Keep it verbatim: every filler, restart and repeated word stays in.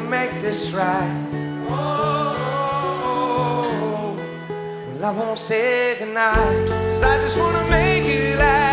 make this right. Oh, well, I won't say goodnight, 'cause I just wanna make it last.